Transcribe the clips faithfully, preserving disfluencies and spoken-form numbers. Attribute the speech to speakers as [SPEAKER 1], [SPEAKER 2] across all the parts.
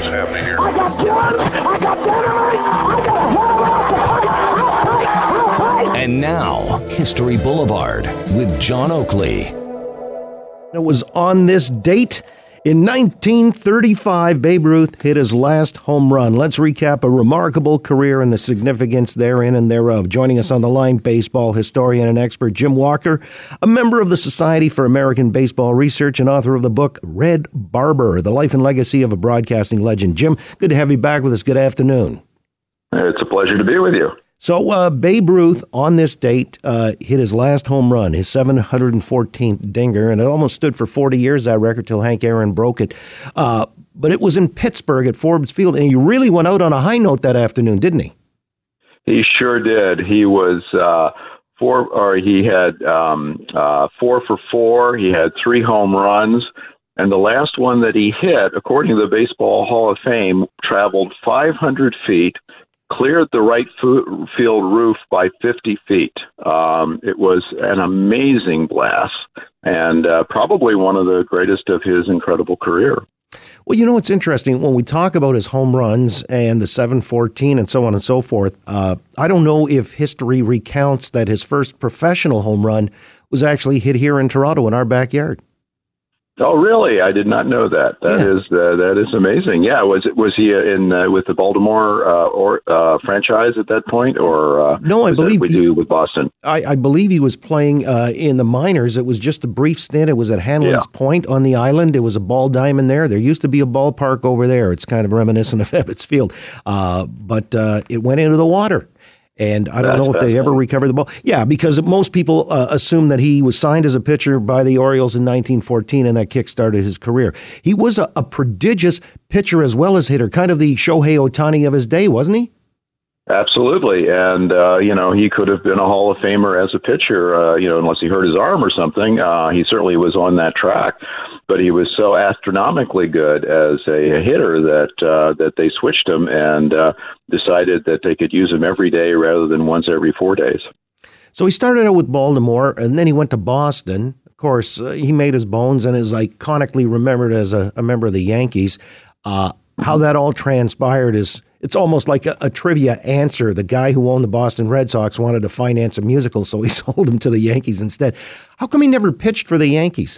[SPEAKER 1] What's happening here?
[SPEAKER 2] I got guns, I got dynamite, I got a whole lot to fight. I'll fight, I'll fight.
[SPEAKER 3] And now, History Boulevard with John Oakley.
[SPEAKER 4] It was on this date in nineteen thirty-five, Babe Ruth hit his last home run. Let's recap a remarkable career and the significance therein and thereof. Joining us on the line, baseball historian and expert Jim Walker, a member of the Society for American Baseball Research and author of the book Red Barber, The Life and Legacy of a Broadcasting Legend. Jim, good to have you back with us. Good afternoon.
[SPEAKER 5] It's a pleasure to be with you.
[SPEAKER 4] So uh, Babe Ruth, on this date, uh, hit his last home run, his seven hundred fourteenth dinger, and it almost stood for forty years, that record, till Hank Aaron broke it. Uh, but it was in Pittsburgh at Forbes Field, and he really went out on a high note that afternoon, didn't he?
[SPEAKER 5] He sure did. He was uh, four, or he had um, uh, four for four. He had three home runs, and the last one that he hit, according to the Baseball Hall of Fame, traveled five hundred feet. Cleared the right fo- field roof by fifty feet. Um, it was an amazing blast and uh, probably one of the greatest of his incredible career.
[SPEAKER 4] Well, you know, it's interesting when we talk about his home runs and the seven fourteen and so on and so forth. Uh, I don't know if history recounts that his first professional home run was actually hit here in Toronto in our backyard.
[SPEAKER 5] Oh, really? I did not know that. That
[SPEAKER 4] yeah.
[SPEAKER 5] is uh, that is amazing. Yeah, was it was he in uh, with the Baltimore uh, or uh, franchise at that point, or uh,
[SPEAKER 4] no? I believe
[SPEAKER 5] we
[SPEAKER 4] he,
[SPEAKER 5] do with Boston.
[SPEAKER 4] I, I believe he was playing uh, in the minors. It was just a brief stint. It was at Hanlon's yeah. Point on the island. It was a ball diamond there. There used to be a ballpark over there. It's kind of reminiscent of Ebbets Field, uh, but uh, it went into the water. And I don't
[SPEAKER 5] That's
[SPEAKER 4] know if they ever recovered the ball. Yeah, because most people uh, assume that he was signed as a pitcher by the Orioles in nineteen fourteen, and that kick-started his career. He was a, a prodigious pitcher as well as hitter, kind of the Shohei Ohtani of his day, wasn't he?
[SPEAKER 5] Absolutely. And, uh, you know, he could have been a Hall of Famer as a pitcher, uh, you know, unless he hurt his arm or something. Uh, he certainly was on that track. But he was so astronomically good as a hitter that uh, that they switched him and uh, decided that they could use him every day rather than once every four days.
[SPEAKER 4] So he started out with Baltimore, and then he went to Boston. Of course, uh, he made his bones and is iconically remembered as a, a member of the Yankees. Uh, how that all transpired is... It's almost like a, a trivia answer. The guy who owned the Boston Red Sox wanted to finance a musical, so he sold him to the Yankees instead. How come he never pitched for the Yankees?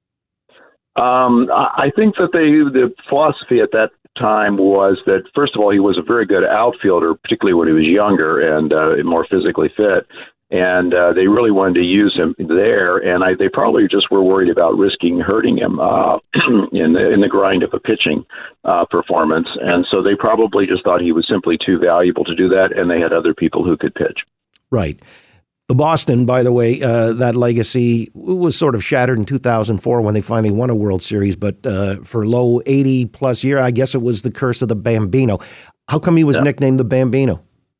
[SPEAKER 5] Um, I think that they, the philosophy at that time was that, first of all, he was a very good outfielder, particularly when he was younger and uh, more physically fit. And uh, they really wanted to use him there, and I, they probably just were worried about risking hurting him uh, in the in the grind of a pitching uh, performance. And so they probably just thought he was simply too valuable to do that, and they had other people who could pitch.
[SPEAKER 4] Right. The Boston, by the way, uh, that legacy was sort of shattered in two thousand four when they finally won a World Series. But uh, for low eighty-plus year, I guess it was the curse of the Bambino. How come he was yeah. nicknamed the Bambino?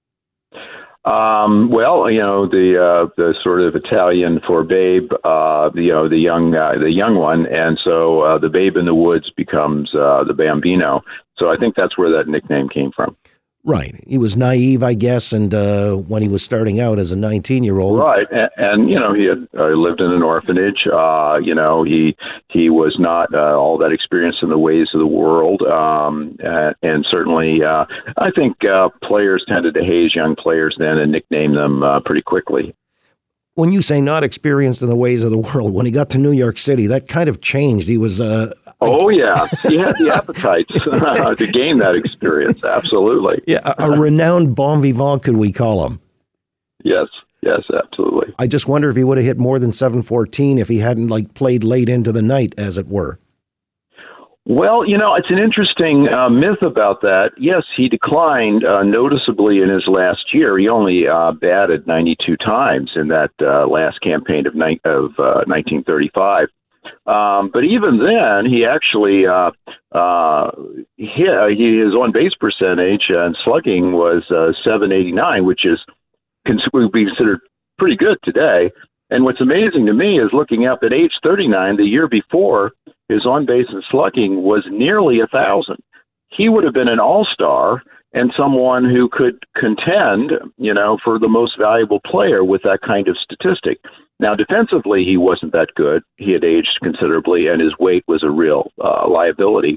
[SPEAKER 5] Um, well, you know, the uh, the sort of Italian for babe, uh, you know, the young uh, the young one, and so uh, the babe in the woods becomes uh, the Bambino. So I think that's where that nickname came from.
[SPEAKER 4] Right. He was naive, I guess, and uh, when he was starting out as a nineteen-year-old.
[SPEAKER 5] Right, and, and you know, he had uh, lived in an orphanage. Uh, you know, he he was not uh, all that experienced in the ways of the world, um, and, and certainly, uh, I think uh, players tended to haze young players then and nickname them uh, pretty quickly.
[SPEAKER 4] When you say not experienced in the ways of the world, when he got to New York City, that kind of changed. He was... Uh,
[SPEAKER 5] oh, yeah. He had the appetite to gain that experience. Absolutely.
[SPEAKER 4] Yeah, a, a renowned bon vivant, could we call him?
[SPEAKER 5] Yes. Yes, absolutely.
[SPEAKER 4] I just wonder if he would have hit more than seven fourteen if he hadn't like played late into the night, as it were.
[SPEAKER 5] Well, you know, it's an interesting uh, myth about that. Yes, he declined uh, noticeably in his last year. He only uh, batted ninety-two times in that uh, last campaign of, ni- of uh, nineteen thirty-five. Um, but even then, he actually uh, uh, hit, he, his on-base percentage and slugging was uh, seven eighty-nine, which is cons- would be considered pretty good today. And what's amazing to me is looking up at age thirty-nine, the year before, his on-base and slugging was nearly a thousand. He would have been an all-star and someone who could contend, you know, for the most valuable player with that kind of statistic. Now, defensively, he wasn't that good. He had aged considerably, and his weight was a real uh, liability.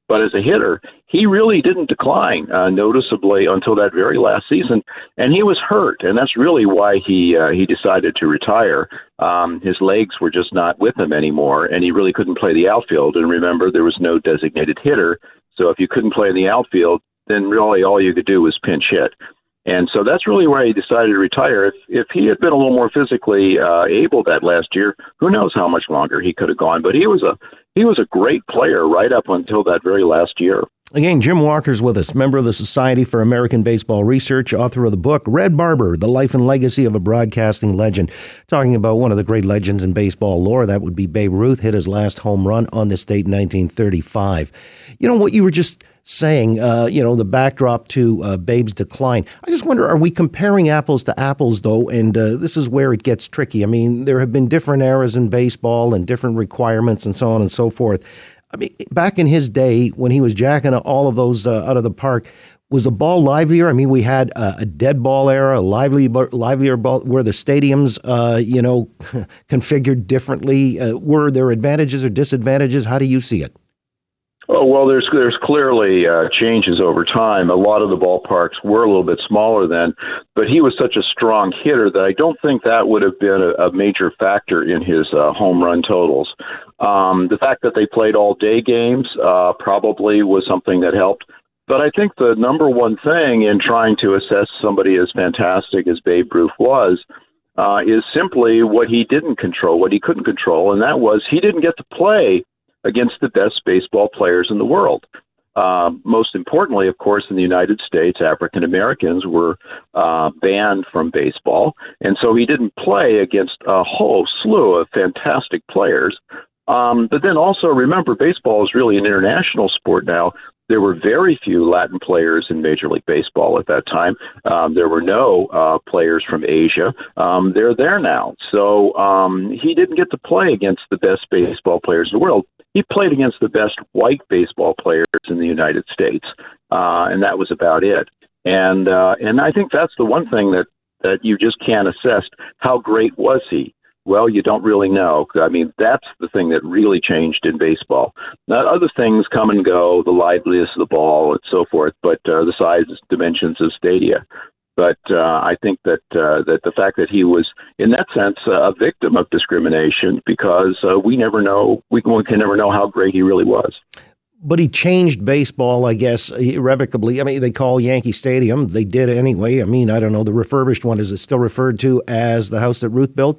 [SPEAKER 5] But as a hitter, he really didn't decline uh, noticeably until that very last season, and he was hurt, and that's really why he uh, he decided to retire. Um, his legs were just not with him anymore, and he really couldn't play the outfield. And remember, there was no designated hitter, so if you couldn't play in the outfield, then really all you could do was pinch hit. And so that's really why he decided to retire. If if he had been a little more physically uh, able that last year, who knows how much longer he could have gone. But he was a he was a great player right up until that very last year.
[SPEAKER 4] Again, Jim Walker's with us, member of the Society for American Baseball Research, author of the book Red Barber, The Life and Legacy of a Broadcasting Legend, talking about one of the great legends in baseball lore. That would be Babe Ruth, hit his last home run on this date in nineteen thirty-five. You know, what you were just saying, uh, you know, the backdrop to uh, Babe's decline. I just wonder, are we comparing apples to apples, though? And uh, this is where it gets tricky. I mean, there have been different eras in baseball and different requirements and so on and so forth. I mean, back in his day, when he was jacking all of those uh, out of the park, was the ball livelier? I mean, we had uh, a dead ball era, a lively, livelier ball, where the stadiums, uh, you know, configured differently. Uh, were there advantages or disadvantages? How do you see it?
[SPEAKER 5] Oh, well, there's there's clearly uh, changes over time. A lot of the ballparks were a little bit smaller then, but he was such a strong hitter that I don't think that would have been a, a major factor in his uh, home run totals. Um, the fact that they played all-day games uh, probably was something that helped. But I think the number one thing in trying to assess somebody as fantastic as Babe Ruth was uh, is simply what he didn't control, what he couldn't control, and that was he didn't get to play against the best baseball players in the world. Uh, most importantly, of course, in the United States, African Americans were uh, banned from baseball, and so he didn't play against a whole slew of fantastic players. Um, but then also remember, baseball is really an international sport now. There were very few Latin players in Major League Baseball at that time. Um, there were no uh, players from Asia. Um, they're there now. So um, he didn't get to play against the best baseball players in the world. He played against the best white baseball players in the United States, uh, and that was about it. And uh, and I think that's the one thing that, that you just can't assess. How great was he? Well, you don't really know. I mean, that's the thing that really changed in baseball. Now, other things come and go, the liveliness of the ball and so forth, but uh, the size, dimensions of stadia. But uh, I think that uh, that the fact that he was, in that sense, uh, a victim of discrimination, because uh, we never know, we can, we can never know how great he really was.
[SPEAKER 4] But he changed baseball, I guess, irrevocably. I mean, they call Yankee Stadium. They did anyway. I mean, I don't know, the refurbished one, is it still referred to as the house that Ruth built?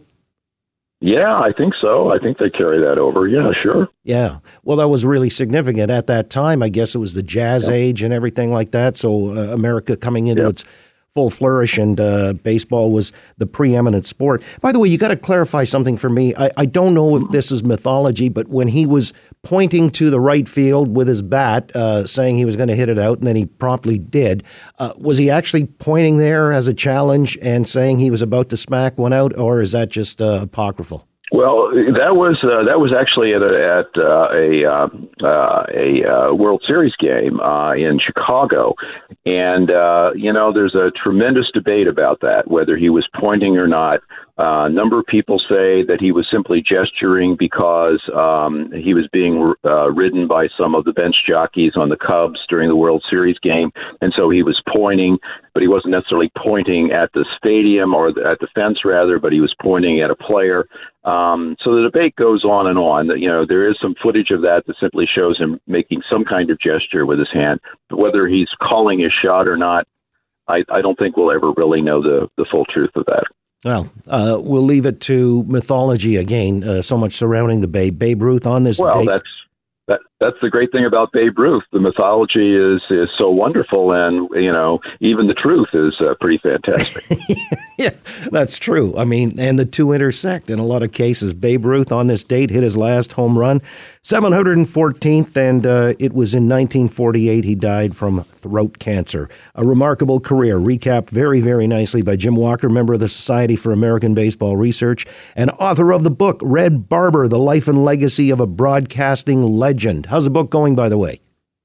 [SPEAKER 5] Yeah, I think so. I think they carry that over. Yeah, sure.
[SPEAKER 4] Yeah. Well, that was really significant at that time. I guess it was the jazz yep. age and everything like that. So uh, America coming into yep. its full flourish, and uh, baseball was the preeminent sport. By the way, you got to clarify something for me. I, I don't know if this is mythology, but when he was pointing to the right field with his bat, uh, saying he was going to hit it out, and then he promptly did, uh, was he actually pointing there as a challenge and saying he was about to smack one out, or is that just uh, apocryphal?
[SPEAKER 5] Well, that was uh, that was actually at a at, uh, a uh, uh, a uh, World Series game uh, in Chicago, and uh, you know, there's a tremendous debate about that, whether he was pointing or not. Uh, a number of people say that he was simply gesturing because um, he was being uh, ridden by some of the bench jockeys on the Cubs during the World Series game, and so he was pointing, but he wasn't necessarily pointing at the stadium or at the fence, rather, but he was pointing at a player. Um, so the debate goes on and on. You know, there is some footage of that that simply shows him making some kind of gesture with his hand. But whether he's calling his shot or not, I, I don't think we'll ever really know the, the full truth of that.
[SPEAKER 4] Well, uh, we'll leave it to mythology again, uh, so much surrounding the Babe. Babe Ruth on this
[SPEAKER 5] well,
[SPEAKER 4] date.
[SPEAKER 5] Well, that's that, that's the great thing about Babe Ruth. The mythology is, is so wonderful, and, you know, even the truth is uh, pretty fantastic.
[SPEAKER 4] Yeah, that's true. I mean, and the two intersect in a lot of cases. Babe Ruth on this date hit his last home run, seven hundred fourteenth, and uh, it was in nineteen forty-eight. He died from throat cancer. A remarkable career, recapped very, very nicely by Jim Walker, member of the Society for American Baseball Research and author of the book Red Barber, The Life and Legacy of a Broadcasting Legend. How's the book going, by the way?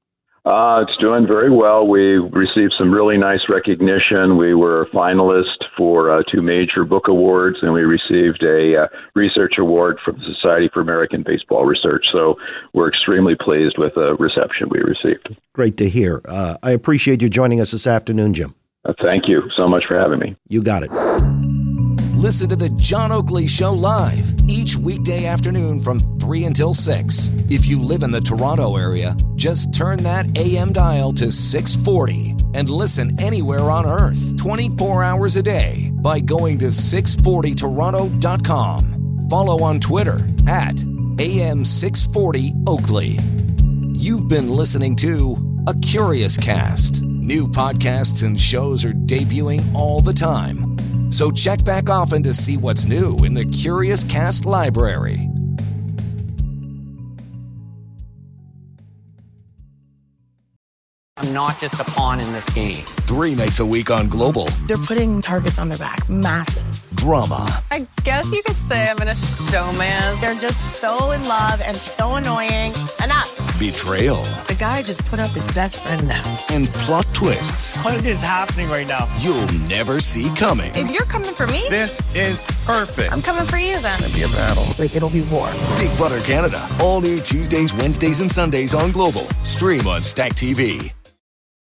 [SPEAKER 5] Uh, it's doing very well. We received some really nice recognition. We were a finalist for uh, two major book awards, and we received a uh, research award from the Society for American Baseball Research. So we're extremely pleased with the reception we received.
[SPEAKER 4] Great to hear. Uh, I appreciate you joining us this afternoon, Jim.
[SPEAKER 5] Uh, thank you so much for having me.
[SPEAKER 4] You got it.
[SPEAKER 3] Listen to the John Oakley Show live each weekday afternoon from three until six. If you live in the Toronto area, just turn that A M dial to six forty and listen anywhere on earth twenty-four hours a day by going to six forty toronto dot com. Follow on Twitter at A M six forty Oakley. You've been listening to A Curious Cast. New podcasts and shows are debuting all the time. So check back often to see what's new in the Curious Cast library.
[SPEAKER 1] I'm not just a pawn in this game.
[SPEAKER 3] Three nights a week on Global.
[SPEAKER 6] They're putting targets on their back. Massive.
[SPEAKER 3] Drama.
[SPEAKER 7] I guess you could say I'm in a showman.
[SPEAKER 6] They're just so in love and so annoying. Enough.
[SPEAKER 3] Betrayal.
[SPEAKER 6] The guy just put up his best friend dance.
[SPEAKER 3] And plot twists
[SPEAKER 8] What is happening right now?
[SPEAKER 3] you'll never see coming.
[SPEAKER 7] If you're coming for me,
[SPEAKER 8] This is perfect.
[SPEAKER 7] I'm coming for you then.
[SPEAKER 8] Be a battle.
[SPEAKER 6] Like, it'll be war.
[SPEAKER 3] Big Brother Canada. All new Tuesdays, Wednesdays, and Sundays on Global. Stream on Stack T V.